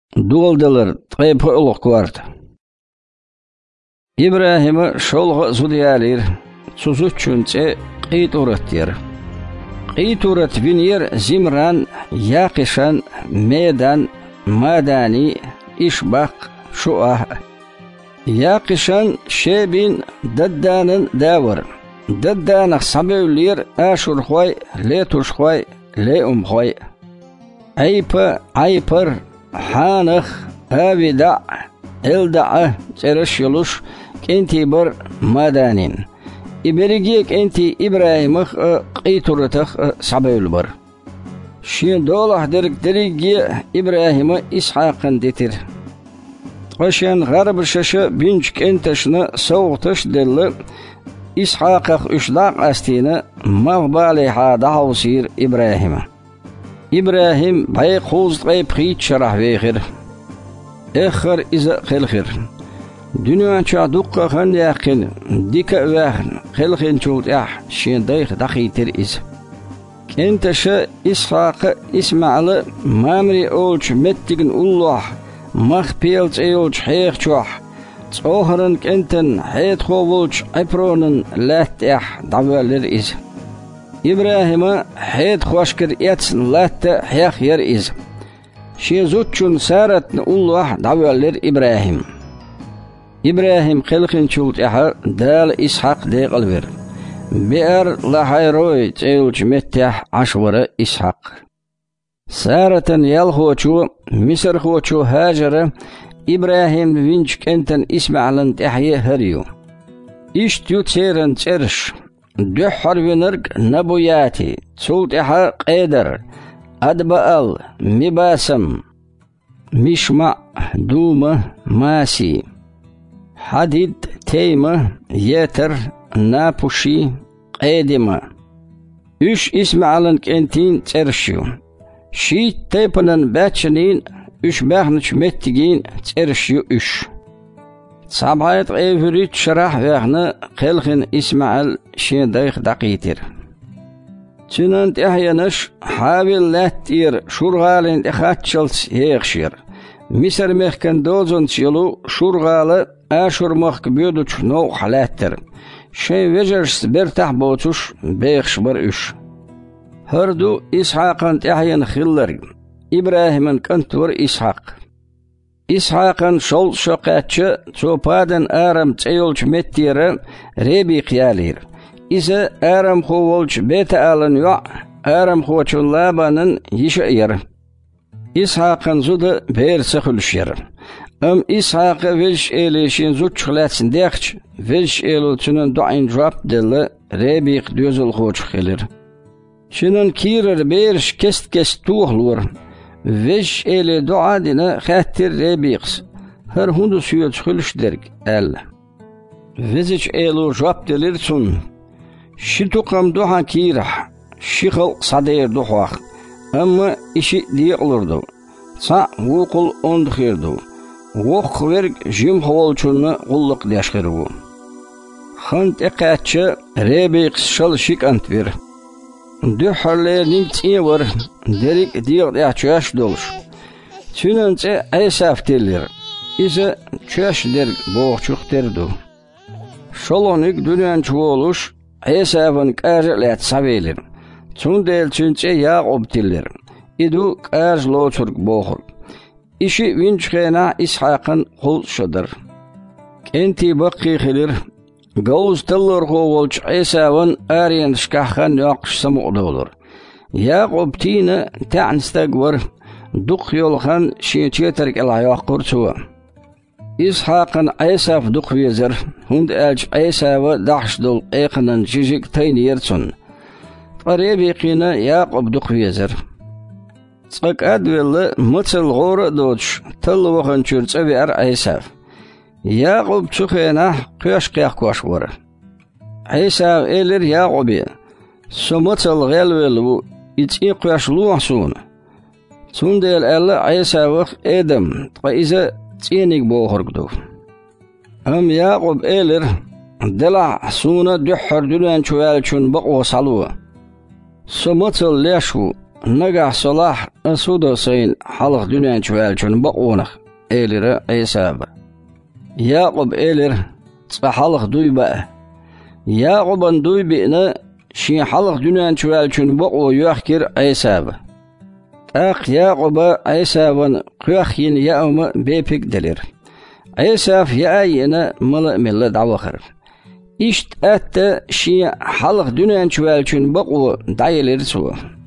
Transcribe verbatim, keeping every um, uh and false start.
Долдалар тайпы улық кварт. Ибрахима шолға зудиялир, сузучунце қит ураттер. Қит урат винер Зимран, Яқишан, Медан, Мадани, Ишбақ, Шуах. Яқишан шебин дадданын давар. Дадданах сабевлир ашурхвай, летушхвай, леумхвай. Айпа, айпар, حانخ أبدع إلدع ترش يلوش كنتي بر مدانين إبريجيك أنتي إبراهيمخ قيتورتخ صعبيل بر شين دولح درك دريجي إبراهيم إسحاق ديتر وشين غرب الشاشة بينجك أنتشنا صوتش دل إسحاق إشلاق أستينا مغبالي حادا وصير إبراهيم إبراهيم باي خوز باي بخيت شرح بيخير إخر إذا خلخير دنيا شادوقة خان يأخن ديكا واخن خلخين شوت إح شين دايخ دخيتر إذا كنت شا إسحاق إسماعيل مامري أولش متقن الله مخ بيلت أيولش حيخ شوح تصوهرن كنتن حيث خوولش عبرونن لات إح دعوالر إذا إبراهيم حيد خوشكر يتسن لات حيخ يرئيز شي زوتشون سارت الله دعوالر إبراهيم إبراهيم خلقين شوت إحا دال إسحاق دي قلبر بئر لحيروي تيوش متح عشور إسحاق سارة يالخوشو مصر خوشو هاجر إبراهيم وينش كنتن إسماعيلن تحيي هريو إشتيو تيرن تيرش دحر ونرق نبوياتي صوت إحا قيدر أدبأل مباسم مشمع دومة ماسي حديد تيمة يتر نابوشي قيدمة إش إسماعيلن كنتين ترشيو شي تيبنن باتشنين إش باخنش متجين ترشيو إش صعبات غيفريت شرح ويخنا خلخن إسماعيل شين دايخ دقيتر تنانت إحيانش حاول لاتير شرغالين إخاتشلس هيخشير مصر مخكن دوزن تيلو شرغال آشور مخك بيودوش نو حلاتر شين وجرس برتاح بوتوش بيخش برئش هردو إسحاقان إحيان خلر إبراهيم كنتور إسحاق إسحاقن شول شقاتش توبادن آرم تيولش متيرا ريبي قيالير إذا آرم خوولش بيت آلن يع آرم خوچون لابانن يشعير إسحاقن زود بير سخلشير أم إسحاق ويلش إليشين زود شخلاتسن ديخش ويلش إلو تنن دعين جواب دل ريبي قدوزل خوچ خيلر شنن كيرر بيرش كست كست توخلور وش إلى دعاء دينا خاتر ربيقس هر هندو سيوت خلش درك أل وزش إلو جواب دلرسون شتو قم دعاء كيرح شخل صدير دعاء أما إشي ديقلردو صع وقل اندخيردو وق ورق جيم خوالچونا قلق ديشخيرو خانت اقاتش ربيقس شل شك انتوير دحرلين تيور دريك ديق ديعشاش دولش تنانت أيساف تيلر إذا تشاش درك بوغشوخ تردو شلونك دنيان شوالوش أيسافن كارج لات سابيلر تون ديل تنت ياقوب تيلر إدو كارج لو ترك بوغر إشي وينشخينا إسحاقن قل شدر كنتي بقي خلر قوز تلر خوالش عيساون آرين شكاخان ياقش سمو دولر ياقوب تينا تعنستقور دق يولخان شينتيترك العياقور سوا إسحاقن عيساف دق ويزر هند آلج عيساو دحش دول ايقنن جيجيك تين يرسون قريبي قينا ياقوب دق ويزر تسقك أدوال متل غور دوش تلو وخن شرط أبي أر عيساف ياقوب تخينا قياش قياح كواش ورا عيساف إلر ياقوبي سمتل غيلويلو يتئي قياش لوحسون تندل ألا عيساف إدم طيزة تينيك بوخرقدو أم ياقوب إلر دلع سونا دحر دلان شوالشون بقو صلوه سمتل ليشو nagah solah asudo sayın halıq dünyan çüvelçün baqonaq elire Eysaba. Yaqub elir tsa halıq duyba. Yaqub'un duybi'ni şi halıq dünyan çüvelçün baqo yuhkir Eysaba. Aq Yaqub'a Eysab'ın kuyakhin yağımı bepik delir. Eysaf yağayını mılı milli davakır. İşt ette şi halıq dünyan çüvelçün baqo dayilir su.